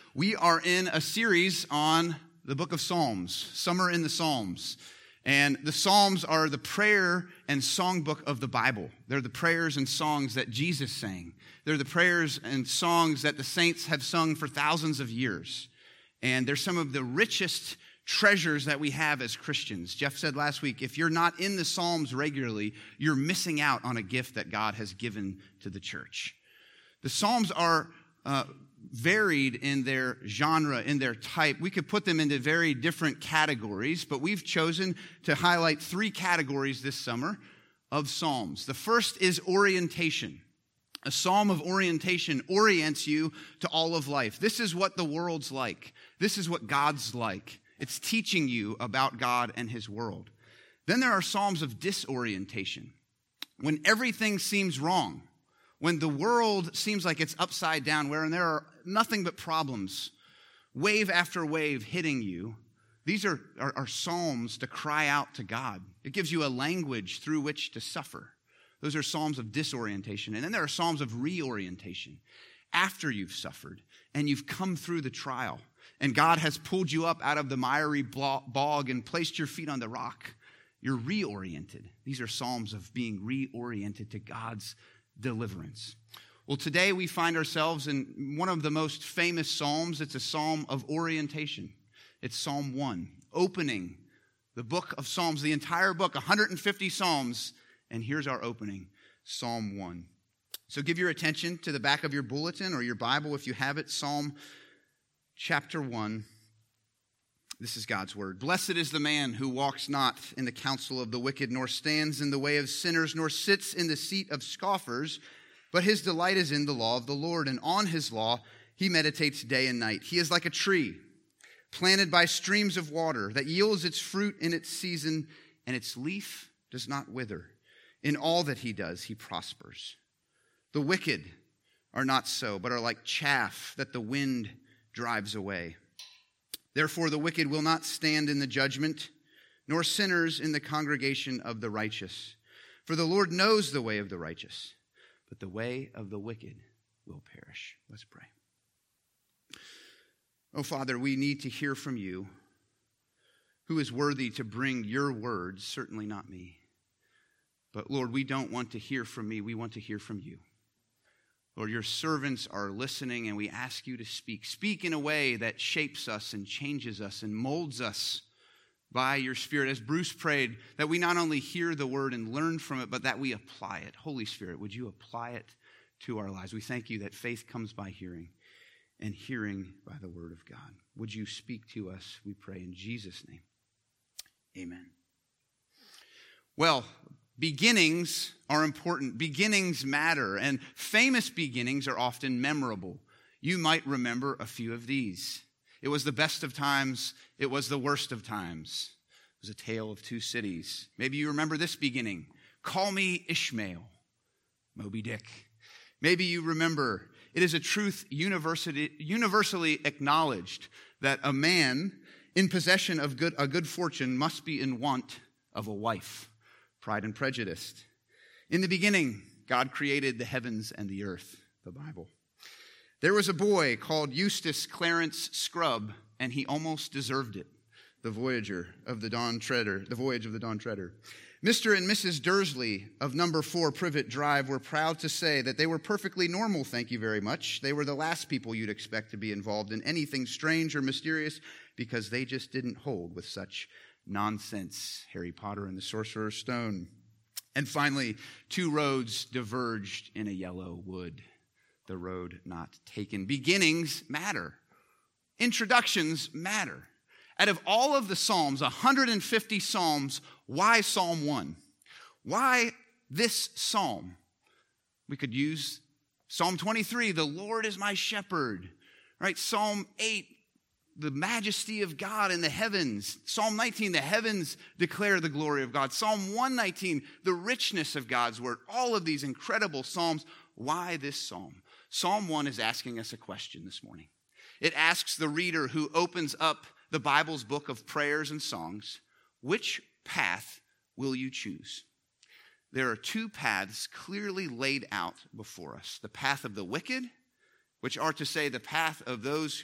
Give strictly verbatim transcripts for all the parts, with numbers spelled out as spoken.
We are in a series on the book of Psalms, Summer in the Psalms. And the Psalms are the prayer and songbook of the Bible. They're the prayers and songs that Jesus sang. They're the prayers and songs that the saints have sung for thousands of years. And they're some of the richest treasures that we have as Christians. Jeff said last week, if you're not in the Psalms regularly, you're missing out on a gift that God has given to the church. The Psalms are uh, varied in their genre, in their type. We could put them into very different categories, but we've chosen to highlight three categories this summer of Psalms. The first is orientation. A psalm of orientation orients you to all of life. This is what the world's like. This is what God's like. It's teaching you about God and his world. Then there are psalms of disorientation. When everything seems wrong, when the world seems like it's upside down, wherein there are nothing but problems, wave after wave hitting you, these are, are, are psalms to cry out to God. It gives you a language through which to suffer. Those are psalms of disorientation. And then there are psalms of reorientation. After you've suffered and you've come through the trial and God has pulled you up out of the miry bog and placed your feet on the rock, you're reoriented. These are psalms of being reoriented to God's deliverance. Well, today we find ourselves in one of the most famous psalms. It's a psalm of orientation. It's Psalm one, opening the book of Psalms, the entire book, one hundred fifty psalms. And here's our opening, Psalm one. So give your attention to the back of your bulletin or your Bible if you have it, Psalm chapter one. This is God's word. Blessed is the man who walks not in the counsel of the wicked, nor stands in the way of sinners, nor sits in the seat of scoffers, but his delight is in the law of the Lord, and on his law he meditates day and night. He is like a tree planted by streams of water that yields its fruit in its season, and its leaf does not wither. In all that he does, he prospers. The wicked are not so, but are like chaff that the wind drives away. Therefore, the wicked will not stand in the judgment, nor sinners in the congregation of the righteous. For the Lord knows the way of the righteous, but the way of the wicked will perish. Let's pray. Oh, Father, we need to hear from you. Who is worthy to bring your words? Certainly not me. But Lord, we don't want to hear from me. We want to hear from you. Lord, your servants are listening, and we ask you to speak. Speak in a way that shapes us and changes us and molds us by your Spirit. As Bruce prayed, that we not only hear the word and learn from it, but that we apply it. Holy Spirit, would you apply it to our lives? We thank you that faith comes by hearing, and hearing by the word of God. Would you speak to us, we pray in Jesus' name. Amen. Well, beginnings are important. Beginnings matter, and famous beginnings are often memorable. You might remember a few of these. It was the best of times. It was the worst of times. It was a tale of two cities. Maybe you remember this beginning. Call me Ishmael, Moby Dick. Maybe you remember it is a truth universally, universally acknowledged that a man in possession of good, a good fortune must be in want of a wife. Pride and Prejudice. In the beginning, God created the heavens and the earth, the Bible. There was a boy called Eustace Clarence Scrubb, and he almost deserved it. The Voyager of the Dawn Treader, the Voyage of the Dawn Treader. Mister and Missus Dursley of number four Privet Drive were proud to say that they were perfectly normal, thank you very much. They were the last people you'd expect to be involved in anything strange or mysterious because they just didn't hold with such nonsense. Harry Potter and the Sorcerer's Stone. And finally, two roads diverged in a yellow wood. The road not taken. Beginnings matter. Introductions matter. Out of all of the Psalms, one hundred fifty Psalms, why Psalm one? Why this Psalm? We could use Psalm twenty-three, the Lord is my shepherd. Right? Psalm eight, the majesty of God in the heavens. Psalm nineteen, the heavens declare the glory of God. Psalm one nineteen, the richness of God's word. All of these incredible Psalms. Why this Psalm? Psalm one is asking us a question this morning. It asks the reader who opens up the Bible's book of prayers and songs, which path will you choose? There are two paths clearly laid out before us. The path of the wicked, which are to say the path of those who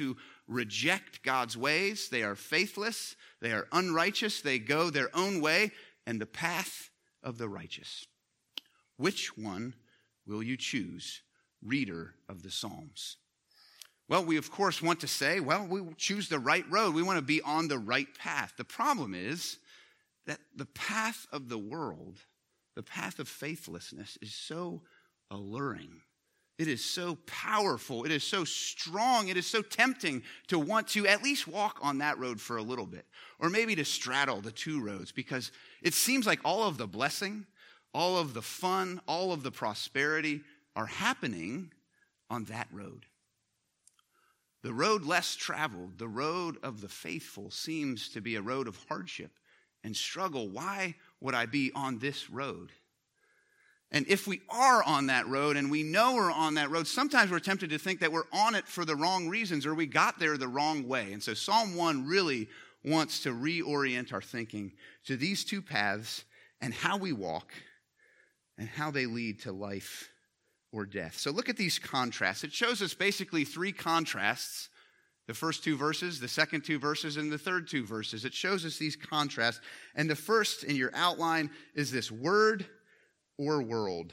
reject God's ways. They are faithless. They are unrighteous. They go their own way and the path of the righteous. Which one will you choose, reader of the Psalms? Well, we of course want to say, well, we choose the right road. We want to be on the right path. The problem is that the path of the world, the path of faithlessness, is so alluring. It is so powerful. It is so strong. It is so tempting to want to at least walk on that road for a little bit, or maybe to straddle the two roads, because it seems like all of the blessing, all of the fun, all of the prosperity are happening on that road. The road less traveled, the road of the faithful, seems to be a road of hardship and struggle. Why would I be on this road? And if we are on that road and we know we're on that road, sometimes we're tempted to think that we're on it for the wrong reasons or we got there the wrong way. And so Psalm one really wants to reorient our thinking to these two paths and how we walk and how they lead to life or death. So look at these contrasts. It shows us basically three contrasts. The first two verses, the second two verses, and the third two verses. It shows us these contrasts. And the first in your outline is this word or world.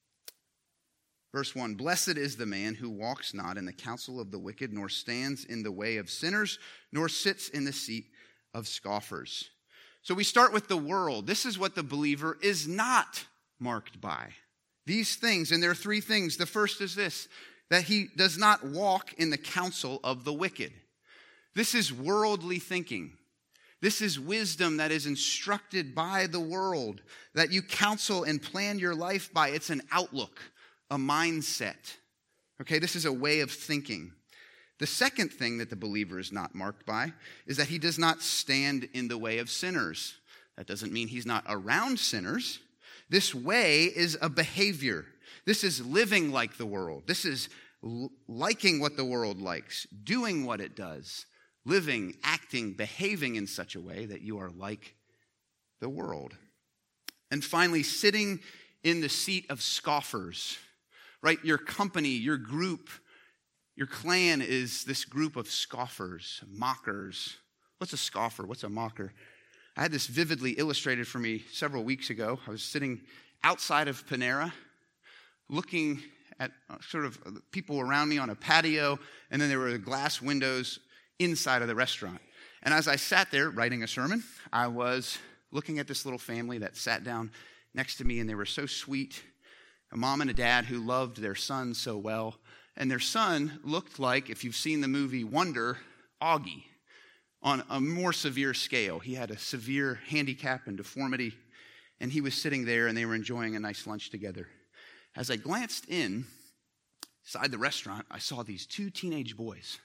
Verse one, blessed is the man who walks not in the counsel of the wicked, nor stands in the way of sinners, nor sits in the seat of scoffers. So we start with the world. This is what the believer is not marked by. These things, and there are three things. The first is this, that he does not walk in the counsel of the wicked. This is worldly thinking. This is wisdom that is instructed by the world, that you counsel and plan your life by. It's an outlook, a mindset. Okay, this is a way of thinking. The second thing that the believer is not marked by is that he does not stand in the way of sinners. That doesn't mean he's not around sinners. This way is a behavior. This is living like the world. This is l- liking what the world likes, doing what it does, living, acting, behaving in such a way that you are like the world. And finally, sitting in the seat of scoffers, right? Your company, your group, your clan is this group of scoffers, mockers. What's a scoffer? What's a mocker? I had this vividly illustrated for me several weeks ago. I was sitting outside of Panera, looking at sort of people around me on a patio, and then there were glass windows inside of the restaurant. And as I sat there writing a sermon, I was looking at this little family that sat down next to me, and they were so sweet, a mom and a dad who loved their son so well. And their son looked like, if you've seen the movie Wonder, Augie, on a more severe scale. He had a severe handicap and deformity, and he was sitting there, and they were enjoying a nice lunch together. As I glanced in, inside the restaurant, I saw these two teenage boys.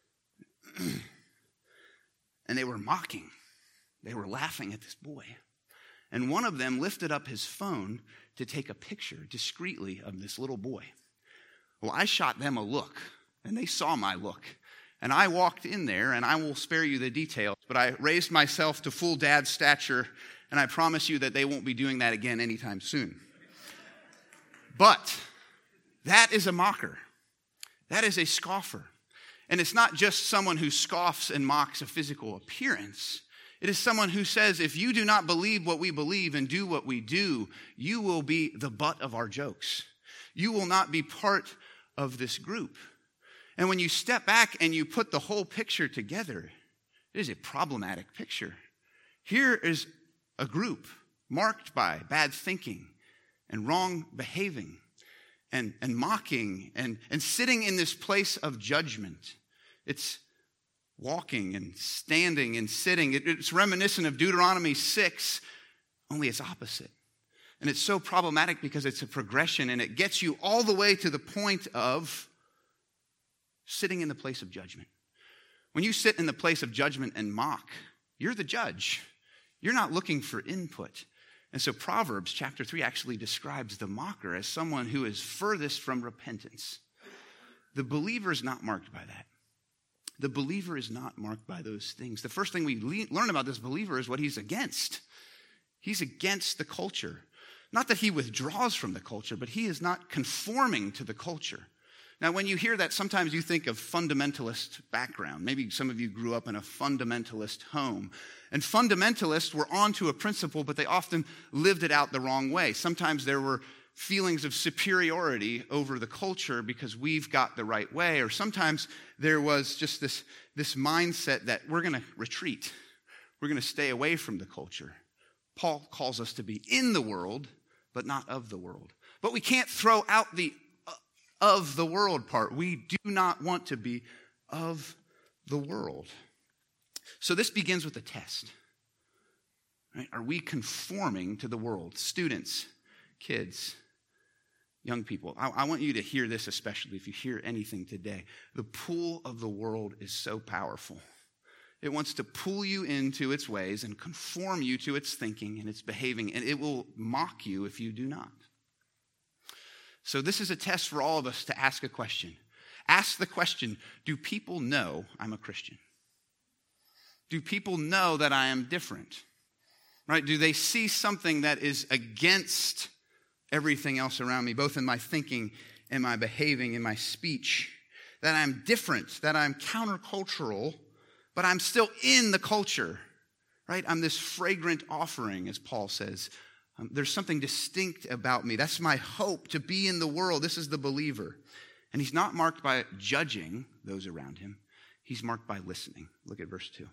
And they were mocking. They were laughing at this boy. And one of them lifted up his phone to take a picture discreetly of this little boy. Well, I shot them a look, and they saw my look. And I walked in there, and I will spare you the details, but I raised myself to full dad stature, and I promise you that they won't be doing that again anytime soon. But that is a mocker. That is a scoffer. And it's not just someone who scoffs and mocks a physical appearance. It is someone who says, if you do not believe what we believe and do what we do, you will be the butt of our jokes. You will not be part of this group. And when you step back and you put the whole picture together, it is a problematic picture. Here is a group marked by bad thinking and wrong behaving and, and mocking and, and sitting in this place of judgment. It's walking and standing and sitting. It, it's reminiscent of Deuteronomy six, only it's opposite. And it's so problematic because it's a progression, and it gets you all the way to the point of sitting in the place of judgment. When you sit in the place of judgment and mock, you're the judge. You're not looking for input. And so Proverbs chapter three actually describes the mocker as someone who is furthest from repentance. The believer is not marked by that. The believer is not marked by those things. The first thing we le- learn about this believer is what he's against. He's against the culture. Not that he withdraws from the culture, but he is not conforming to the culture. Now, when you hear that, sometimes you think of fundamentalist background. Maybe some of you grew up in a fundamentalist home. And fundamentalists were onto a principle, but they often lived it out the wrong way. Sometimes there were feelings of superiority over the culture because we've got the right way. Or sometimes there was just this, this mindset that we're going to retreat. We're going to stay away from the culture. Paul calls us to be in the world, but not of the world. But we can't throw out the of the world part. We do not want to be of the world. So this begins with a test. Right? Are we conforming to the world? Students, kids, young people. I, I want you to hear this, especially if you hear anything today. The pull of the world is so powerful. It wants to pull you into its ways and conform you to its thinking and its behaving, and it will mock you if you do not. So this is a test for all of us to ask a question. Ask the question, do people know I'm a Christian? Do people know that I am different? Right? Do they see something that is against everything else around me, both in my thinking and my behaving and my speech? That I'm different, that I'm countercultural, but I'm still in the culture, right? I'm this fragrant offering, as Paul says. Um, there's something distinct about me. That's my hope, to be in the world. This is the believer. And he's not marked by judging those around him. He's marked by listening. Look at verse two.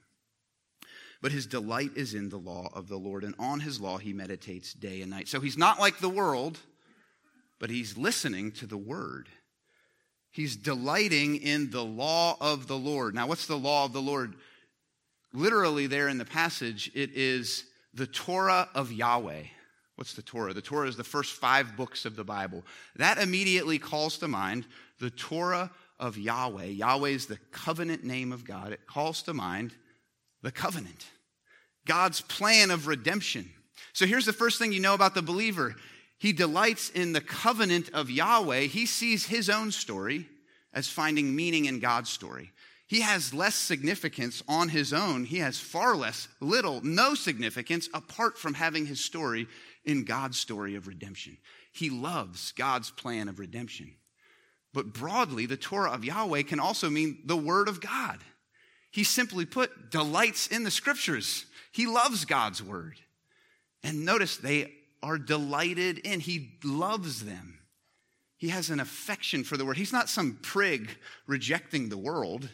But his delight is in the law of the Lord, and on his law he meditates day and night. So he's not like the world, but he's listening to the word. He's delighting in the law of the Lord. Now, what's the law of the Lord? Literally there in the passage, it is the Torah of Yahweh. What's the Torah? The Torah is the first five books of the Bible. That immediately calls to mind the Torah of Yahweh. Yahweh is the covenant name of God. It calls to mind the covenant, God's plan of redemption. So here's the first thing you know about the believer. He delights in the covenant of Yahweh. He sees his own story as finding meaning in God's story. He has less significance on his own. He has far less, little, no significance apart from having his story in God's story of redemption. He loves God's plan of redemption. But broadly, the Torah of Yahweh can also mean the Word of God. He simply put, delights in the Scriptures. He loves God's Word. And notice they are delighted in. He loves them. He has an affection for the Word. He's not some prig rejecting the world.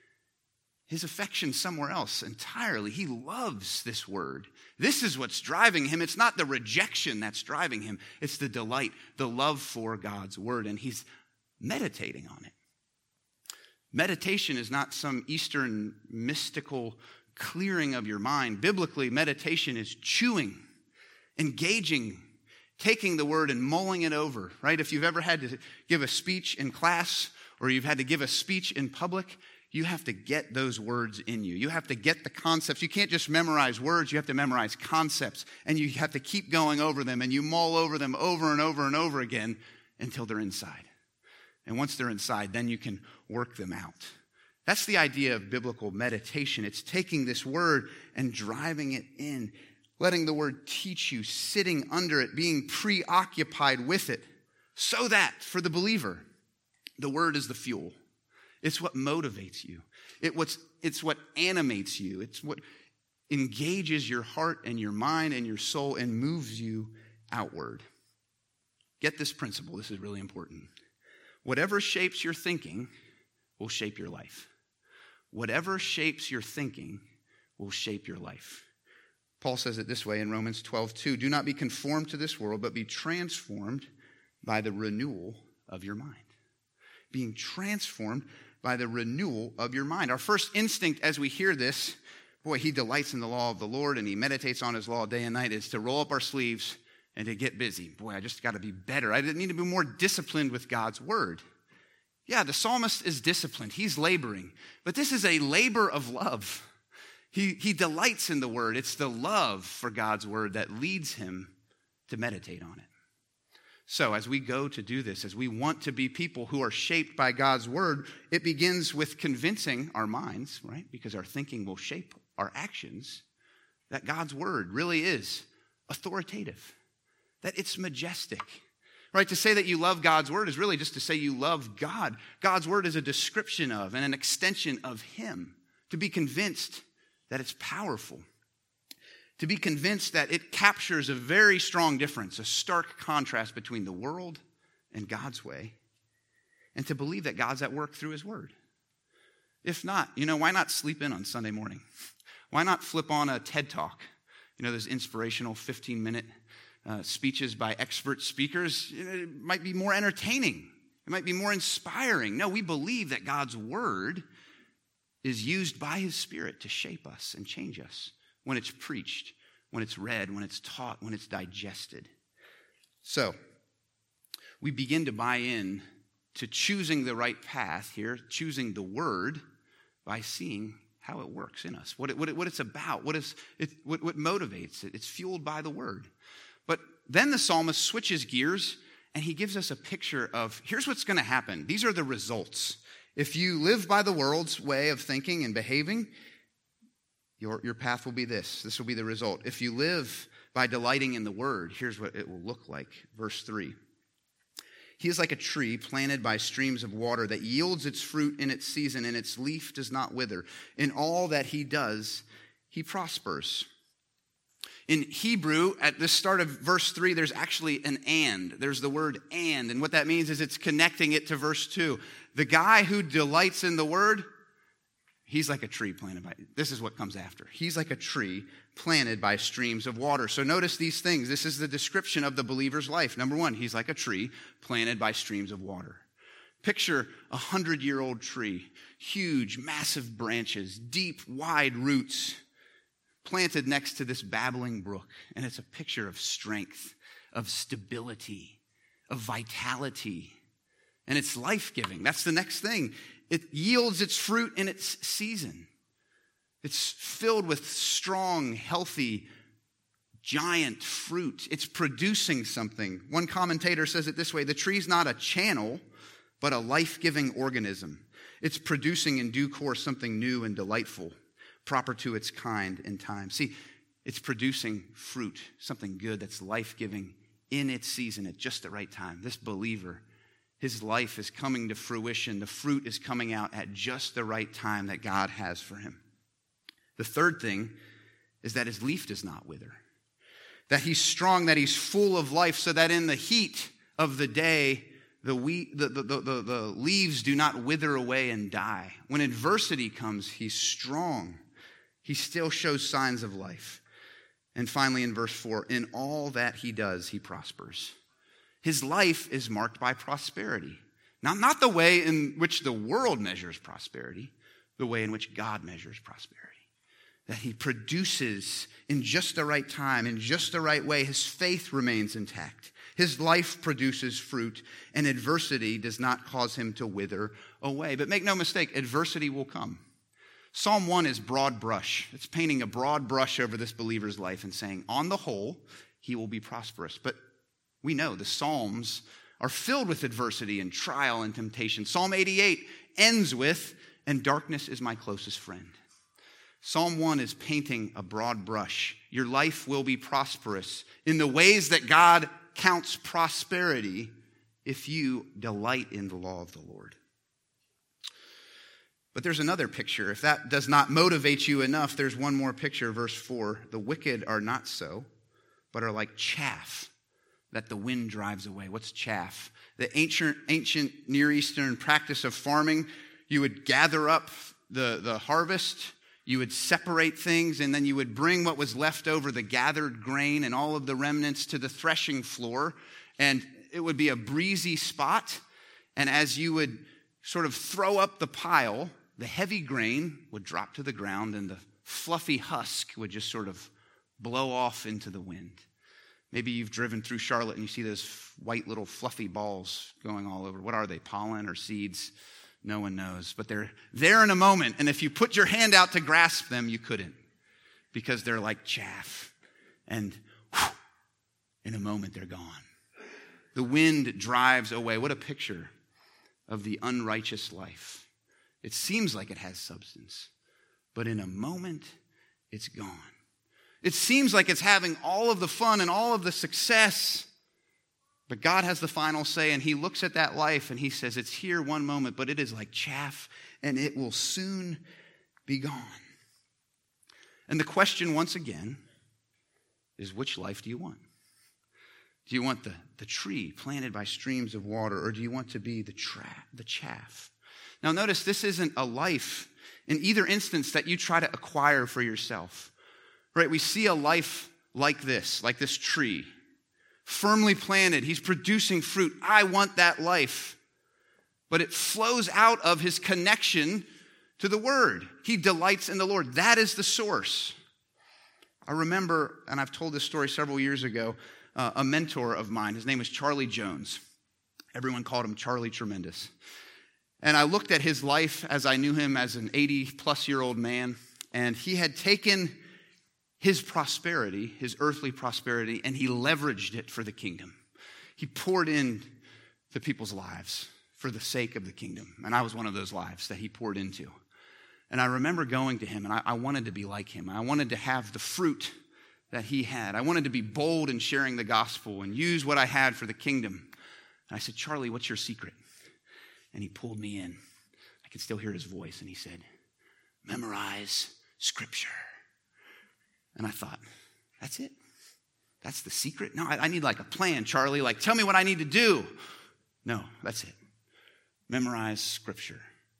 His affection's somewhere else entirely. He loves this Word. This is what's driving him. It's not the rejection that's driving him. It's the delight, the love for God's Word. And he's meditating on it. Meditation is not some Eastern mystical clearing of your mind. Biblically, meditation is chewing, engaging, taking the word and mulling it over, right? If you've ever had to give a speech in class or you've had to give a speech in public, you have to get those words in you. You have to get the concepts. You can't just memorize words. You have to memorize concepts, and you have to keep going over them, and you mull over them over and over and over again until they're inside. And once they're inside, then you can work them out. That's the idea of biblical meditation. It's taking this word and driving it in, letting the word teach you, sitting under it, being preoccupied with it, so that for the believer, the word is the fuel. It's what motivates you. It what's, it's what animates you. It's what engages your heart and your mind and your soul and moves you outward. Get this principle. This is really important. Whatever shapes your thinking will shape your life. Whatever shapes your thinking will shape your life. Paul says it this way in Romans twelve two. Do not be conformed to this world, but be transformed by the renewal of your mind. Being transformed by the renewal of your mind. Our first instinct as we hear this, boy, he delights in the law of the Lord and he meditates on his law day and night, is to roll up our sleeves and to get busy. Boy, I just got to be better. I need to be more disciplined with God's word. Yeah, the psalmist is disciplined. He's laboring. But this is a labor of love. He, he delights in the word. It's the love for God's word that leads him to meditate on it. So as we go to do this, as we want to be people who are shaped by God's word, it begins with convincing our minds, right? Because our thinking will shape our actions, that God's word really is authoritative, that it's majestic, right? To say that you love God's word is really just to say you love God. God's word is a description of and an extension of him. To be convinced that it's powerful. To be convinced that it captures a very strong difference, a stark contrast between the world and God's way. And to believe that God's at work through his word. If not, you know, why not sleep in on Sunday morning? Why not flip on a TED Talk? You know, those inspirational fifteen-minute uh, speeches by expert speakers. It might be more entertaining. It might be more inspiring. No, we believe that God's word is used by his Spirit to shape us and change us when it's preached, when it's read, when it's taught, when it's digested. So, we begin to buy in to choosing the right path here, choosing the word, by seeing how it works in us, what, it, what, it, what it's about, what, is, it, what, what motivates it. It's fueled by the word. But then the psalmist switches gears, and he gives us a picture of, here's what's going to happen. These are the results. If you live by the world's way of thinking and behaving, your, your path will be this. This will be the result. If you live by delighting in the word, here's what it will look like. Verse three. He is like a tree planted by streams of water that yields its fruit in its season, and its leaf does not wither. In all that he does, he prospers. In Hebrew, at the start of verse three, there's actually an and. There's the word and, and what that means is it's connecting it to verse two. The guy who delights in the word, he's like a tree planted by, this is what comes after. He's like a tree planted by streams of water. So notice these things. This is the description of the believer's life. Number one, he's like a tree planted by streams of water. Picture a hundred-year-old tree, huge, massive branches, deep, wide roots, planted next to this babbling brook. And it's a picture of strength, of stability, of vitality. And it's life-giving. That's the next thing. It yields its fruit in its season. It's filled with strong, healthy, giant fruit. It's producing something. One commentator says it this way: the tree's not a channel, but a life-giving organism. It's producing in due course something new and delightful, proper to its kind and time. See, it's producing fruit, something good that's life-giving in its season at just the right time. This believer, his life is coming to fruition. The fruit is coming out at just the right time that God has for him. The third thing is that his leaf does not wither. That he's strong, that he's full of life, so that in the heat of the day, the, wheat, the, the, the, the, the leaves do not wither away and die. When adversity comes, he's strong. He still shows signs of life. And finally, in verse four, in all that he does, he prospers. His life is marked by prosperity. Now, not the way in which the world measures prosperity, the way in which God measures prosperity. That he produces in just the right time, in just the right way. His faith remains intact. His life produces fruit, and adversity does not cause him to wither away. But make no mistake, adversity will come. Psalm one is broad brush. It's painting a broad brush over this believer's life and saying, on the whole, he will be prosperous. But we know the Psalms are filled with adversity and trial and temptation. Psalm eighty-eight ends with, and darkness is my closest friend. Psalm one is painting a broad brush. Your life will be prosperous in the ways that God counts prosperity if you delight in the law of the Lord. But there's another picture. If that does not motivate you enough, there's one more picture, verse four. The wicked are not so, but are like chaff that the wind drives away. What's chaff? The ancient, ancient Near Eastern practice of farming, you would gather up the, the harvest, you would separate things, and then you would bring what was left over, the gathered grain and all of the remnants, to the threshing floor. And it would be a breezy spot. And as you would sort of throw up the pile, the heavy grain would drop to the ground, and the fluffy husk would just sort of blow off into the wind. Maybe you've driven through Charlotte and you see those white little fluffy balls going all over. What are they, pollen or seeds? No one knows, but they're there in a moment, and if you put your hand out to grasp them, you couldn't, because they're like chaff, and whew, in a moment they're gone. The wind drives away. What a picture of the unrighteous life. It seems like it has substance, but in a moment, it's gone. It seems like it's having all of the fun and all of the success, But God has the final say, and he looks at that life and he says, it's here one moment, but it is like chaff, and it will soon be gone. And the question, once again, is which life do you want? Do you want the, the tree planted by streams of water, or do you want to be the, tra- the chaff? Now notice, this isn't a life in either instance that you try to acquire for yourself. Right? We see a life like this, like this tree, firmly planted. He's producing fruit. I want that life. But it flows out of his connection to the Word. He delights in the Lord. That is the source. I remember, and I've told this story several years ago, uh, a mentor of mine, his name was Charlie Jones. Everyone called him Charlie Tremendous. And I looked at his life as I knew him as an eighty-plus-year-old man, and he had taken his prosperity, his earthly prosperity, and he leveraged it for the kingdom. He poured in to people's lives for the sake of the kingdom. And I was one of those lives that he poured into. And I remember going to him, and I, I wanted to be like him. I wanted to have the fruit that he had. I wanted to be bold in sharing the gospel and use what I had for the kingdom. And I said, Charlie, what's your secret? And he pulled me in. I could still hear his voice, and he said, memorize Scripture. And I thought, that's it? That's the secret? No, I, I need like a plan, Charlie. Like, tell me what I need to do. No, that's it. Memorize Scripture.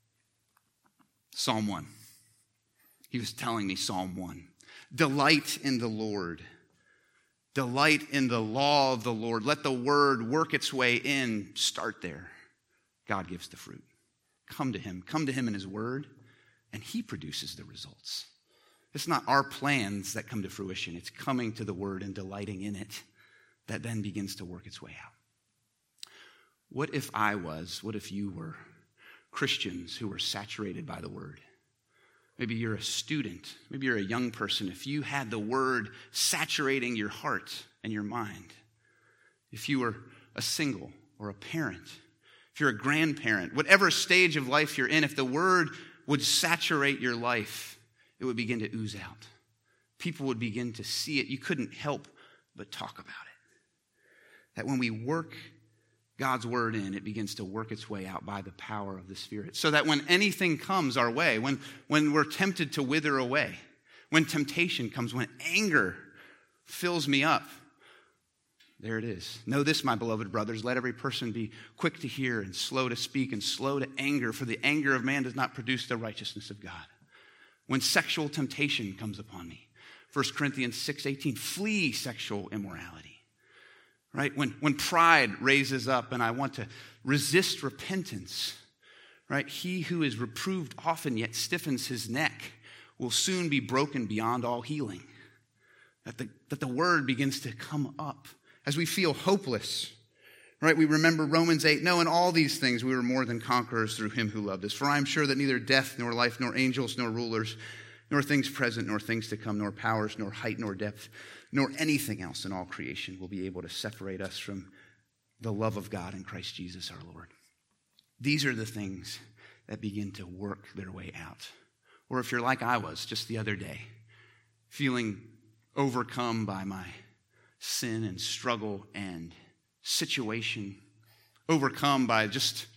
Psalm one. He was telling me Psalm one. Delight in the Lord. Delight in the law of the Lord. Let the word work its way in. Start there. God gives the fruit. Come to him. Come to him in his word, and he produces the results. It's not our plans that come to fruition. It's coming to the word and delighting in it that then begins to work its way out. What if I was, what if you were Christians who were saturated by the word? Maybe you're a student. Maybe you're a young person. If you had the word saturating your heart and your mind. If you were a single or a parent. If you're a grandparent. Whatever stage of life you're in, if the word would saturate your life, it would begin to ooze out. People would begin to see it. You couldn't help but talk about it. That when we work God's word in, it begins to work its way out by the power of the Spirit. So that when anything comes our way, when, when we're tempted to wither away, when temptation comes, when anger fills me up, there it is. Know this, my beloved brothers, let every person be quick to hear and slow to speak and slow to anger, for the anger of man does not produce the righteousness of God. When sexual temptation comes upon me, First Corinthians six eighteen, flee sexual immorality. Right? When, when pride raises up and I want to resist repentance, right? He who is reproved often yet stiffens his neck will soon be broken beyond all healing. That the, that the word begins to come up as we feel hopeless. Right? We remember Romans eight, no, in all these things we were more than conquerors through him who loved us. For I am sure that neither death, nor life, nor angels, nor rulers, nor things present, nor things to come, nor powers, nor height, nor depth, nor anything else in all creation will be able to separate us from the love of God in Christ Jesus our Lord. These are the things that begin to work their way out. Or if you're like I was just the other day, feeling overcome by my sin and struggle and situation, overcome by just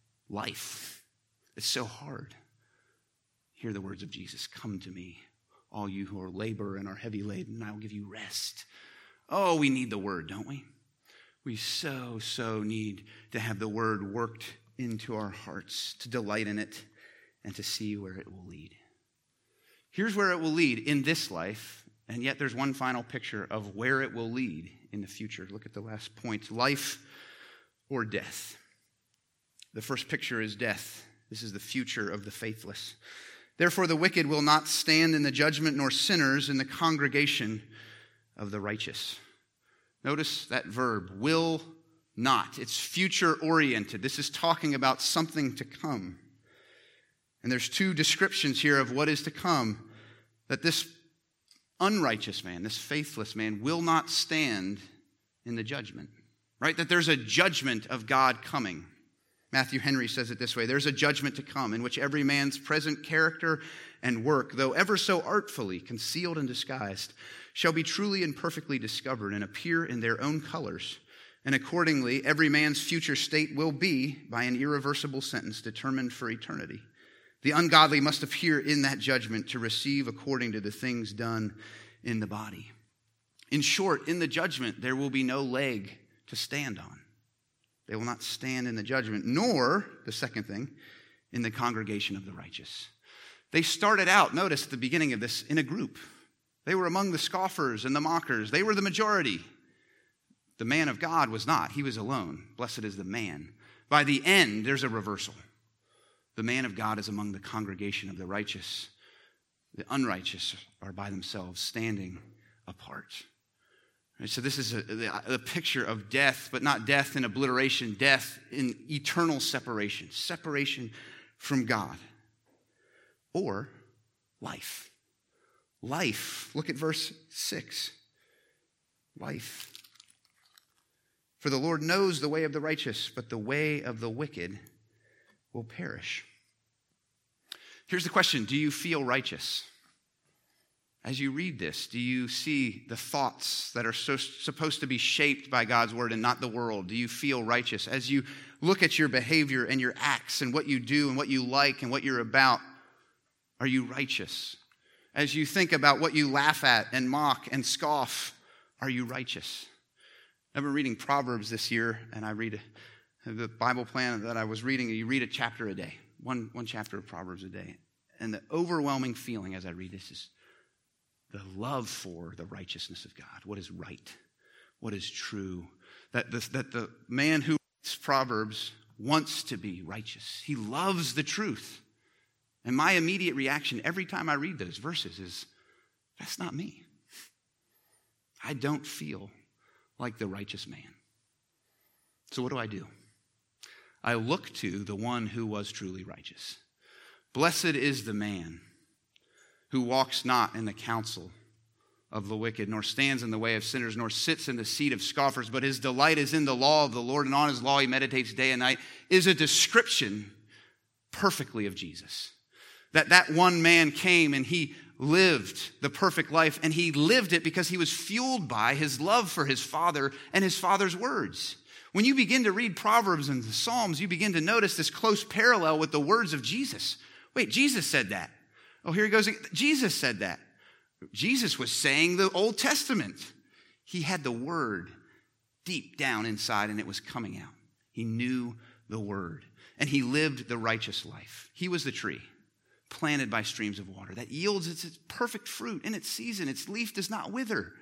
life. It's so hard. Hear the words of Jesus, come to me, all you who are labor and are heavy laden, and I will give you rest. Oh, we need the word, don't we? We so, so need to have the word worked into our hearts, to delight in it, and to see where it will lead. Here's where it will lead in this life, and yet there's one final picture of where it will lead in the future. Look at the last point, life or death. The first picture is death. This is the future of the faithless. Therefore, the wicked will not stand in the judgment, nor sinners in the congregation of the righteous. Notice that verb, will not. It's future-oriented. This is talking about something to come. And there's two descriptions here of what is to come. That this unrighteous man, this faithless man, will not stand in the judgment. Right? That there's a judgment of God coming. Matthew Henry says it this way, there's a judgment to come in which every man's present character and work, though ever so artfully concealed and disguised, shall be truly and perfectly discovered and appear in their own colors And accordingly, every man's future state will be by an irreversible sentence determined for eternity. The ungodly must appear in that judgment to receive according to the things done in the body. In short, in the judgment, there will be no leg to stand on. They will not stand in the judgment, nor, the second thing, in the congregation of the righteous. They started out, notice at the beginning of this, in a group. They were among the scoffers and the mockers. They were the majority. The man of God was not. He was alone. Blessed is the man. By the end, there's a reversal. The man of God is among the congregation of the righteous. The unrighteous are by themselves, standing apart. And so this is a, a picture of death, but not death in obliteration, death in eternal separation, separation from God. Or life. Life. Look at verse six. Life. For the Lord knows the way of the righteous, but the way of the wicked will perish. Here's the question. Do you feel righteous? As you read this, do you see the thoughts that are so, supposed to be shaped by God's word and not the world? Do you feel righteous? As you look at your behavior and your acts and what you do and what you like and what you're about, are you righteous? As you think about what you laugh at and mock and scoff, are you righteous? I've been reading Proverbs this year, and I read the Bible plan that I was reading. You read a chapter a day, one, one chapter of Proverbs a day. And the overwhelming feeling as I read this is the love for the righteousness of God, what is right, what is true, that the, that the man who writes Proverbs wants to be righteous. He loves the truth. And my immediate reaction every time I read those verses is, that's not me. I don't feel like the righteous man. So what do I do? I look to the one who was truly righteous. Blessed is the man who walks not in the counsel of the wicked, nor stands in the way of sinners, nor sits in the seat of scoffers, but his delight is in the law of the Lord, and on his law he meditates day and night, is a description perfectly of Jesus. That that one man came and he lived the perfect life, and he lived it because he was fueled by his love for his Father and his Father's words. When you begin to read Proverbs and the Psalms, you begin to notice this close parallel with the words of Jesus. Wait, Jesus said that. Oh, here he goes. Jesus said that. Jesus was saying the Old Testament. He had the word deep down inside, and it was coming out. He knew the word, and he lived the righteous life. He was the tree planted by streams of water that yields its, its perfect fruit in its season. Its leaf does not wither.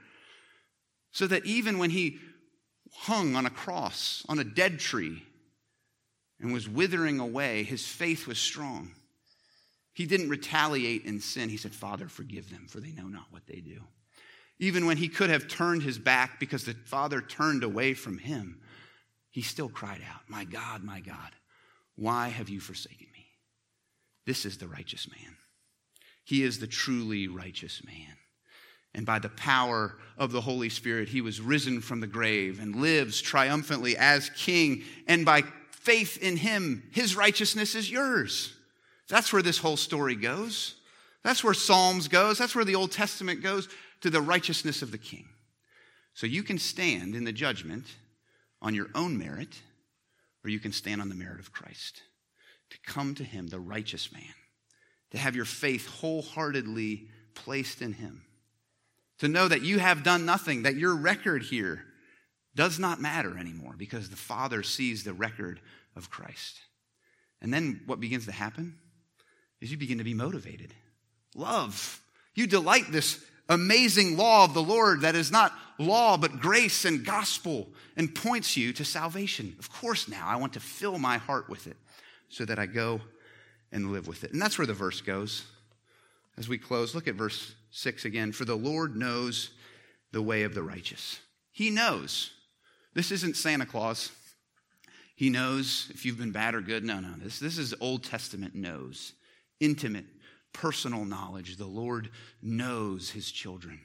So that even when he hung on a cross, on a dead tree, and was withering away, his faith was strong. He didn't retaliate in sin. He said, Father, forgive them, for they know not what they do. Even when he could have turned his back because the Father turned away from him, he still cried out, my God, my God, why have you forsaken me? This is the righteous man. He is the truly righteous man. And by the power of the Holy Spirit, he was risen from the grave and lives triumphantly as king. And by faith in him, his righteousness is yours. That's where this whole story goes. That's where Psalms goes. That's where the Old Testament goes, to the righteousness of the king. So you can stand in the judgment on your own merit, or you can stand on the merit of Christ. To come to him, the righteous man. To have your faith wholeheartedly placed in him. To know that you have done nothing, that your record here does not matter anymore because the Father sees the record of Christ. And then what begins to happen is you begin to be motivated. Love. You delight this amazing law of the Lord that is not law but grace and gospel and points you to salvation. Of course now I want to fill my heart with it so that I go and live with it. And that's where the verse goes. As we close, look at verse six again. For the Lord knows the way of the righteous. He knows. This isn't Santa Claus. He knows if you've been bad or good. No, no. This, this is Old Testament knows. Intimate, personal knowledge. The Lord knows his children.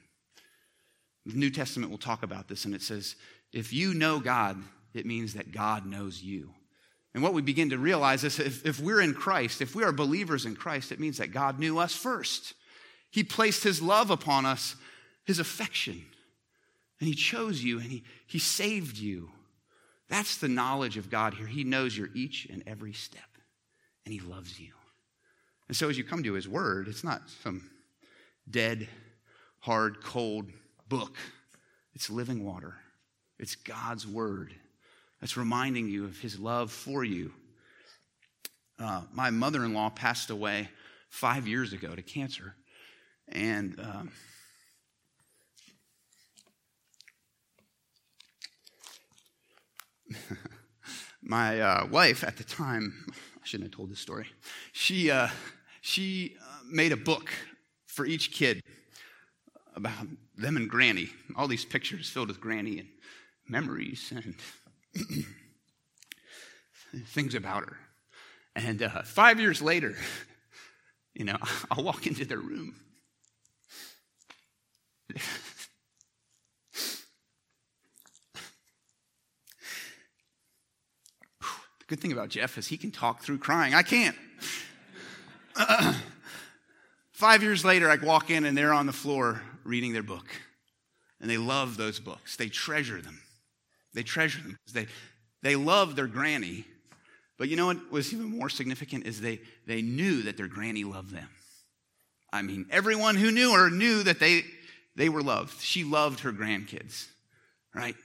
The New Testament will talk about this, and it says, if you know God, it means that God knows you. And what we begin to realize is if, if we're in Christ, if we are believers in Christ, it means that God knew us first. He placed his love upon us, his affection. And he chose you, and he, he saved you That's the knowledge of God here. He knows your each and every step, and he loves you. And so as you come to his word, it's not some dead, hard, cold book. It's living water. It's God's word that's reminding you of his love for you. Uh, my mother-in-law passed away five years ago to cancer. And um, my uh, wife at the time, I shouldn't have told this story, she, uh, she uh, made a book for each kid about them and Granny. All these pictures filled with Granny and memories and things about her. And uh, five years later, you know, I'll walk into their room. The good thing about Jeff is he can talk through crying. I can't. Uh, five years later, I walk in and they're on the floor reading their book. And they love those books. They treasure them. They treasure them. They, they love their Granny. But you know what was even more significant is they, they knew that their Granny loved them. I mean, everyone who knew her knew that they, they were loved. She loved her grandkids, right?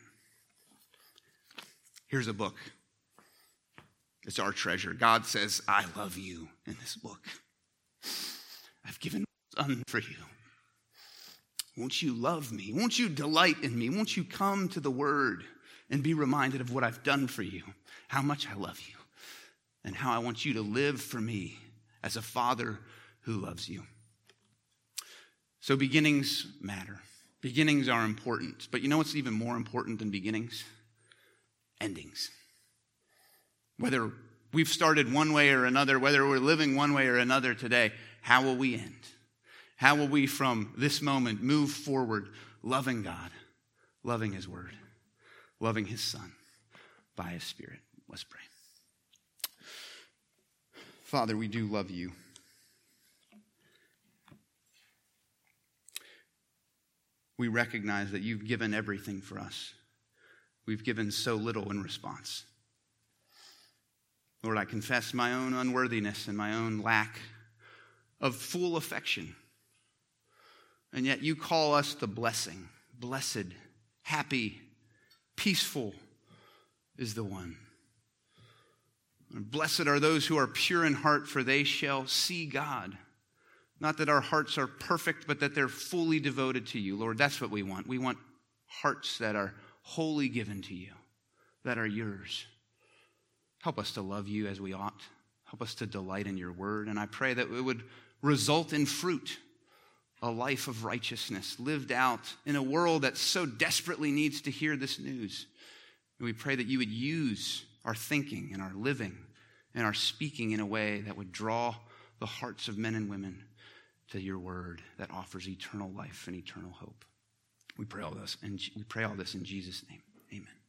Here's a book. It's our treasure. God says, I love you in this book. I've given my son for you. Won't you love me? Won't you delight in me? Won't you come to the word and be reminded of what I've done for you, how much I love you, and how I want you to live for me as a father who loves you. So beginnings matter. Beginnings are important. But you know what's even more important than beginnings? Endings. Whether we've started one way or another, whether we're living one way or another today, how will we end? How will we from this moment move forward loving God, loving his word, loving his son by his spirit? Let's pray. Father, we do love you. We recognize that you've given everything for us. We've given so little in response. Lord, I confess my own unworthiness and my own lack of full affection. And yet you call us the blessing. Blessed, happy, peaceful is the one. And blessed are those who are pure in heart, for they shall see God. Not that our hearts are perfect, but that they're fully devoted to you. Lord, that's what we want. We want hearts that are wholly given to you, that are yours. Help us to love you as we ought. Help us to delight in your word. And I pray that it would result in fruit, a life of righteousness lived out in a world that so desperately needs to hear this news. And we pray that you would use our thinking and our living and our speaking in a way that would draw the hearts of men and women to your word that offers eternal life and eternal hope. We pray all this, and we pray all this in Jesus' name. Amen.